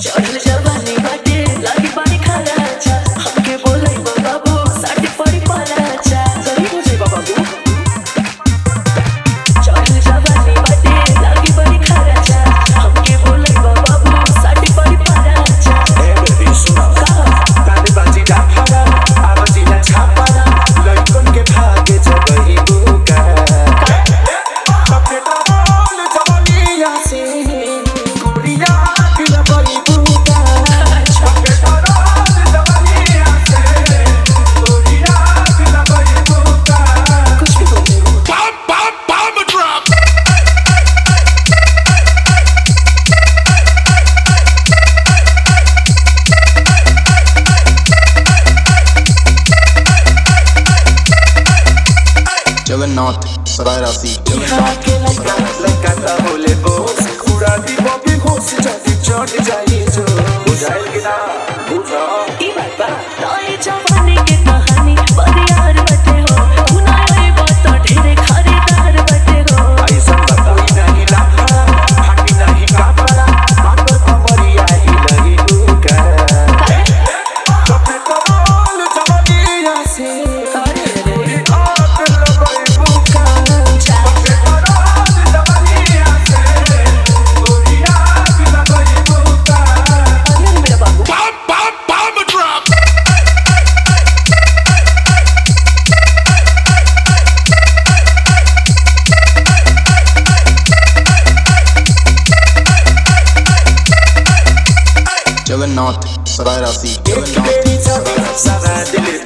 चढ़ल जवानी बाटे लागी पानी खाला अच्छा हमके बोलै बाबू साटी पड़ी पाला अच्छा गरीब हो जाई बाबू चढ़ल जवानी बाटे लागी पानी खाला अच्छा हमके बोलै बाबू साटी पड़ी पाला अच्छा ए बेबी सुनो तारे बाजी जा फाड़ा आवाजी ना छापाड़ा लड़कन के भागे जगही बुका कपे टोल जवानिया से गुड़िया बिना बड़ी बुका कपे टोल जवानिया से गुड़िया बिना बड़ी बुका कुछ भी बोलते हो Bomb drop. जगन्नाथ सरायरासी लड़का बोले बोस उड़ा दी बॉबी होश जाती चढ़ जाई जो बुझाइल कि ना बुझा ई बात बा तोय जवानी के कहानी बरियार बटे हो सुनाए बात ढेरे खरीदार बटे हो ऐसा कोई नहीं लाफा फाटी नहीं कापड़ा बात हमारी आई लगी बुका कपे टोल जवानिया से अरे आग लगई बुका कपे टोल जवानिया से गुड़िया बिना बड़ी बुका अरे मेरा बाबू Bomb drop. जगन्नाथ सरायरासी एक मेरी जगह सारा दिल